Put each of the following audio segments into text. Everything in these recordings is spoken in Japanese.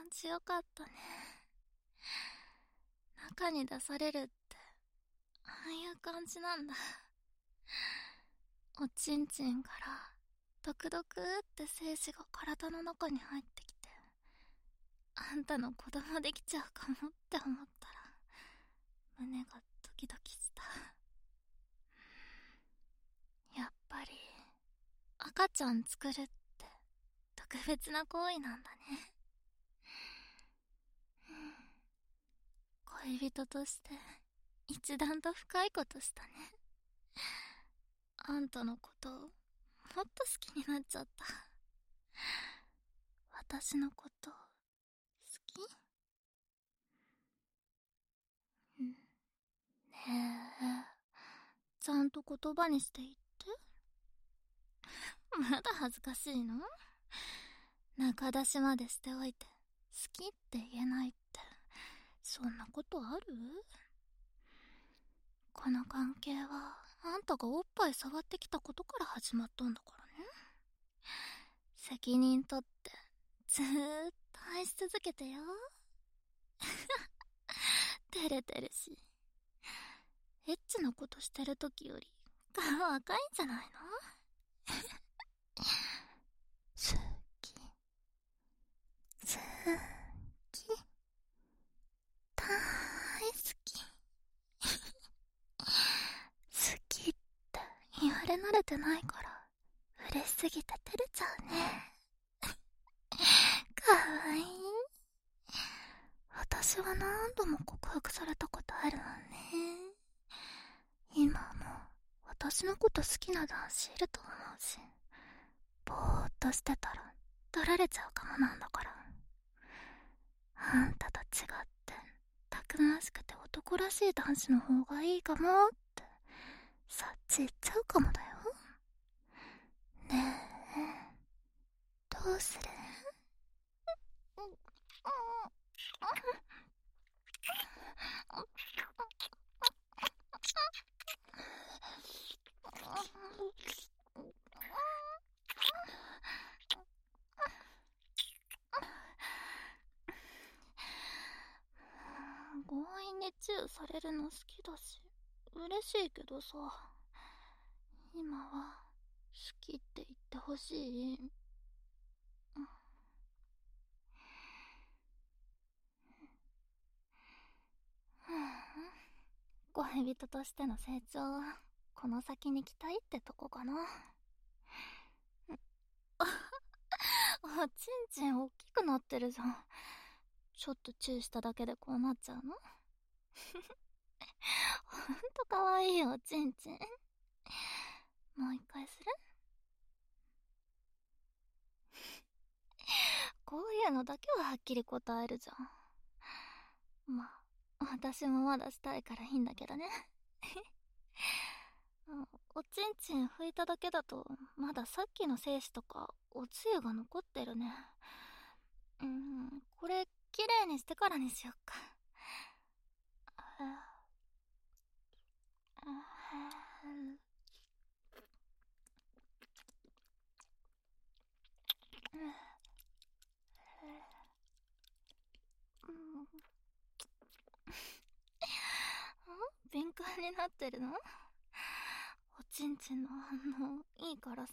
ちよかったね。中に出されるって、ああいう感じなんだ。おちんちんから、ドクドクって精子が体の中に入ってきて、あんたの子供できちゃうかもって思ったら、胸がドキドキした。やっぱり、赤ちゃん作るって、特別な行為なんだね。恋人として、一段と深いことしたね。あんたのことを、もっと好きになっちゃった。私のこと、好き？ねえ、ちゃんと言葉にして言って。まだ恥ずかしいの？中出しまでしておいて、好きって言えないって、そんなことある？この関係は、あんたがおっぱい触ってきたことから始まったんだからね。責任取って、ずーっと愛し続けてよ。照れてるし。エッチなことしてる時より、顔赤いんじゃないの？好き。好き。大好き。好きって言われ慣れてないから、嬉しすぎて照れちゃうね。かわいい。私は何度も告白されたことあるわね。今も私のこと好きな男子いると思うし、ぼーっとしてたら取られちゃうかもなんだから。あんたと違ってたくましくて男らしい男子の方がいいかもってそっち行っちゃうかもだよ。ねえ、どうする？強引にチューされるの好きだし、嬉しいけどさ、今は好きって言ってほしい。恋人としての成長はこの先に期待ってとこかな。おちんちん大きくなってるじゃん。ちょっとチューしただけでこうなっちゃうの？ほんとかわいいおちんちん。もう一回する？こういうのだけははっきり答えるじゃん。まあ、私もまだしたいからいいんだけどね。おちんちん拭いただけだと、まださっきの精子とかおつゆが残ってるね。これ、きれいにしてからにしよっか。敏感になってるの？おちんちんの反応いいからさ。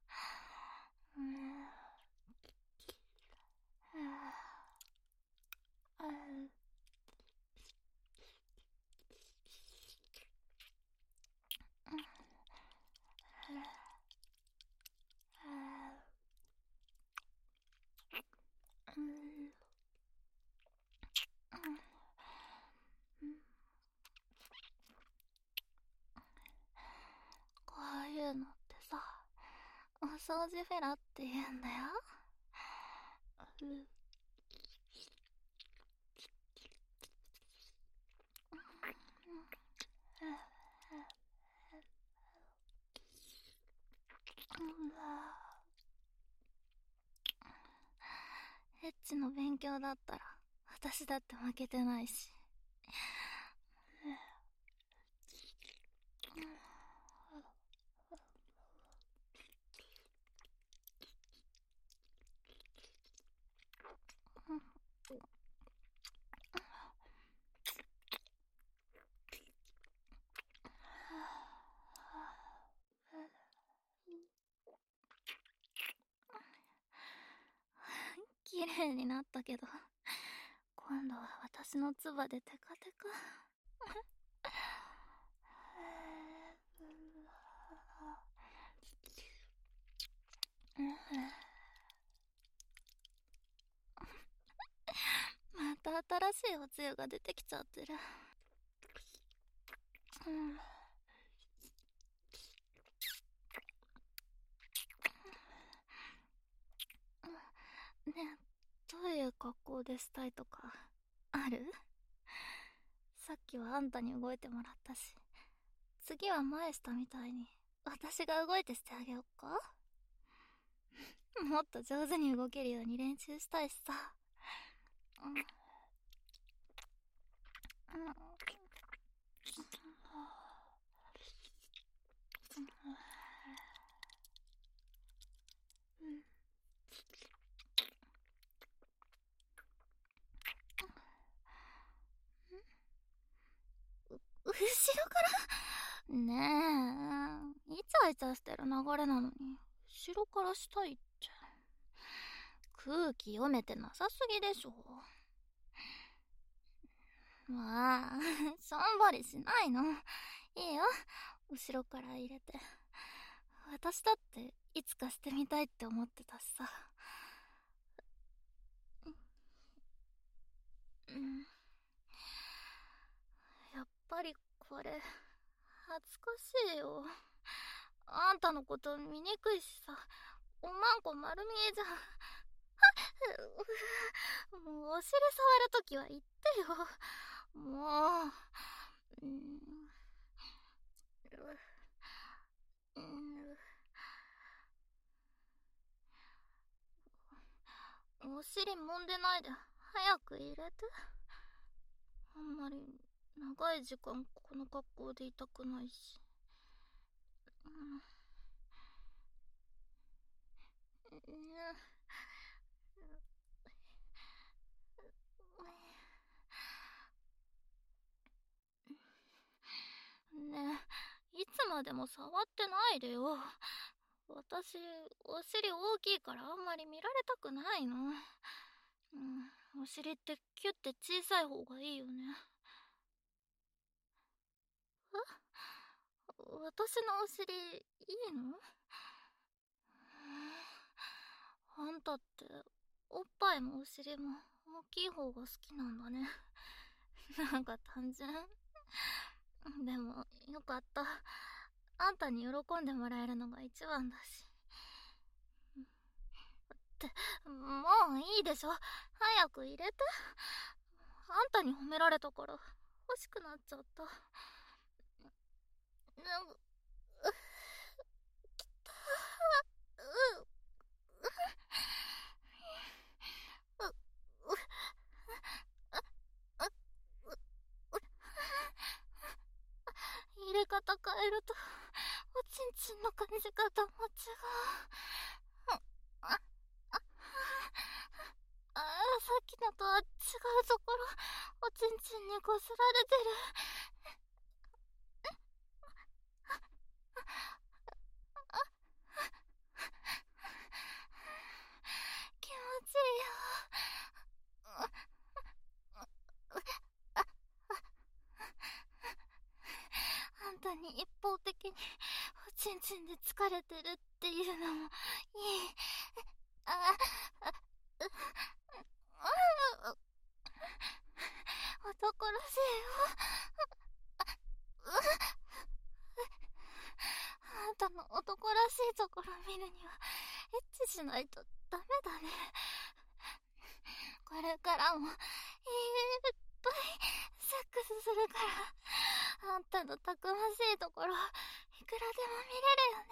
こういうのってさ、お掃除フェラって言うんだよ。エッチの勉強だったら私だって負けてないし。 綺麗になったけど、今度は私の唾でテカテカ。また新しいおつゆが出てきちゃってる。ねえ、どういう格好でしたいとかある？さっきはあんたに動いてもらったし、次は前したみたいに私が動いてしてあげよっか？もっと上手に動けるように練習したいしさ。後ろからねえ、イチャイチャしてる流れなのに後ろからしたいって、空気読めてなさすぎでしょ。まあしょんぼりしないの、いいよ、後ろから入れて。私だっていつかしてみたいって思ってたしさ。やっぱりこれ恥ずかしいよ。あんたのこと見にくいしさ、おまんこ丸見えじゃん。もうお尻触るときは言ってよ。もう。お尻揉んでないで早く入れて。あんまり長い時間この格好でいたくないし。ねえ、いつまでも触ってないでよ。私、お尻大きいからあんまり見られたくないの。お尻ってキュッて小さい方がいいよね。私のお尻、いいの？あんたって、おっぱいもお尻も大きい方が好きなんだね。なんか単純。でも、よかった。あんたに喜んでもらえるのが一番だし。って、もういいでしょ。早く入れて。あんたに褒められたから欲しくなっちゃった。きた。入れ方変えるとおちんちんの感じ方も違う。さっきのとは違うところ、おちんちんにこすられてる。気持ちいいよ。あんたに一方的におちんちんで疲れてるっていうのもいい。男らしいよ。あんたの男らしいところ見るにはエッチしないとダメだね。これからもいっぱいセックスするから、あんたのたくましいところいくらでも見れるよね。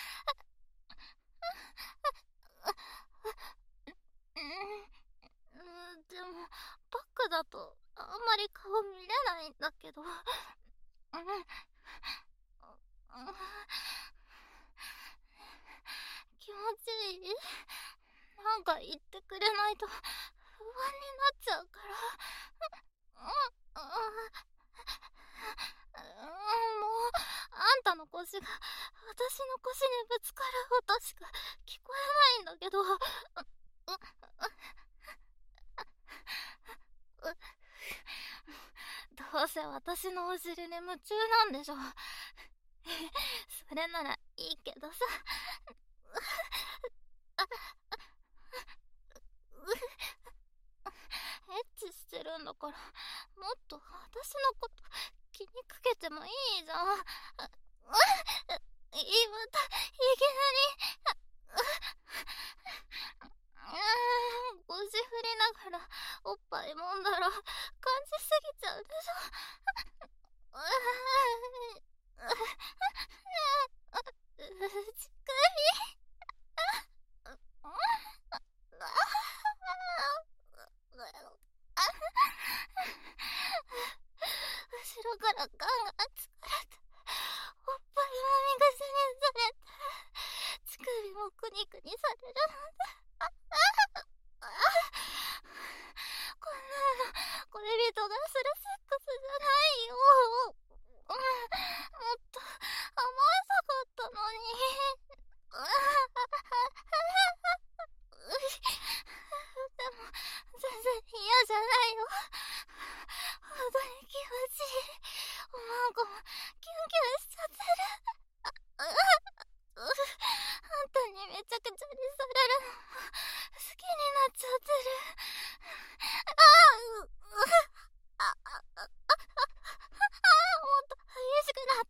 でもバックだとあんまり顔見れないんだけど。気持ちいい？なんか言ってくれないと不安になっちゃうから。もうあんたの腰が私の腰にぶつかる音しか聞こえないんだけど。 せ私のお尻に夢中なんでしょ。それならいいけどさ。エッチしてるんだから、もっと私のこと気にかけてもいいじゃん。また、いきなり、腰振りながらおっぱい揉んだら感じすぎちゃうでしょ。乳後ろからガンガン疲れて、おっぱいもみぐしにされて、乳首もくにくにされるなんて。こんなの恋人がするセックスじゃないよ。もっと甘さかったのに。でも全然嫌じゃないよ。本当に気持ちいい。おまんこもキュンキュンしちゃってる。あんたにめちゃくちゃにされるのも好きになっちゃってる。もっと激しくなった。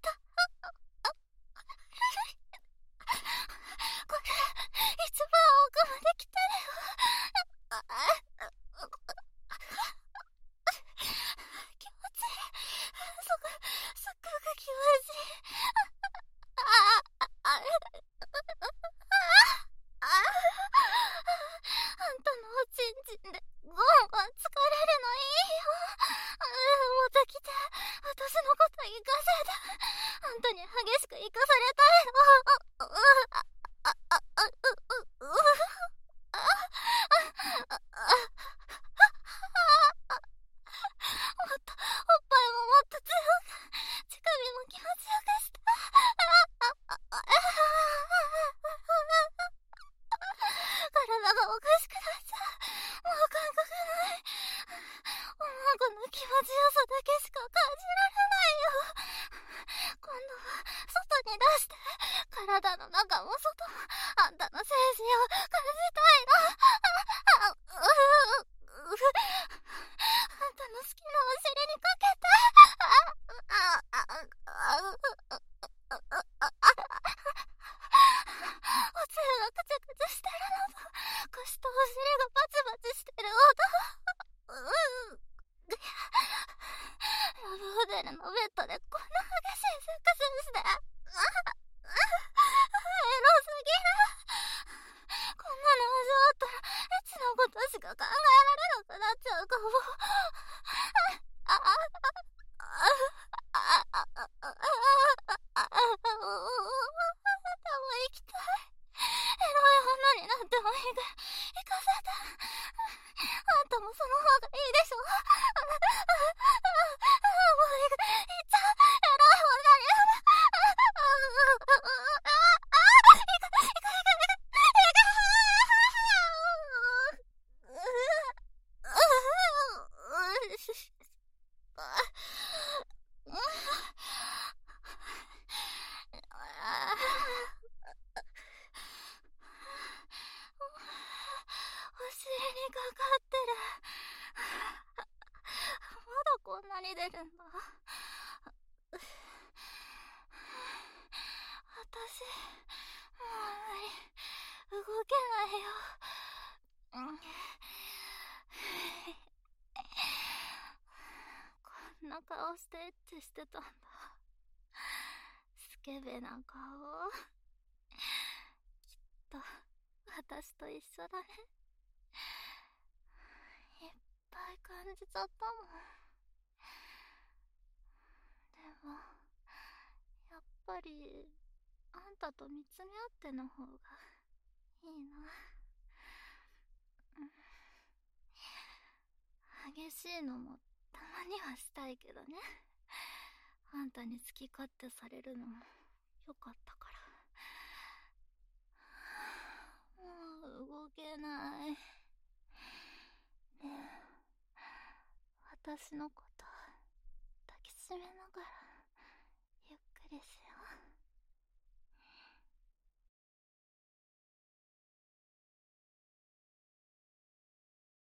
これ一番奥まで来てるよ。気持ちいい。すっごく気持ちいい。あんたのおちんちんでゴンゴン疲れるのいいよ。また来て、私のこと行かせて。あんたに激しく行かされたいの。もっと、おっぱいももっと強く、乳首も気持ちよくして。体がおかしくなっちゃう。もう感覚ない。おまんこの気持ちよさだけしか感じられないよ。今度は外に出して、体の中も外もあんたの精子を感じたいな。あんたの好きなお尻にかけて。おつゆがくちゃくちゃしてるのと、腰とお尻がバチバチしてる音。ラブホテルのベッドでこんな激しいセックスして。エロすぎる。こんなの味わったらエッチなことしか考えられなくなっちゃうかも。でも行きたい。エロい女になってもいいから行かせて。あんたもその方がいいでしょ。もう行っちゃう。エロい女になる。お尻にかかってる。まだこんなに出るんだ。私もう無理。動けないよ。こんな顔してエッチしてたんだ。スケベな顔。きっと私と一緒だね。いっぱい感じちゃったもん。でもやっぱりあんたと見つめ合っての方がいいな。激しいのもたまにはしたいけどね。あんたに好き勝手されるのもよかったから。もう動けない。ねえ、私のこと抱めながら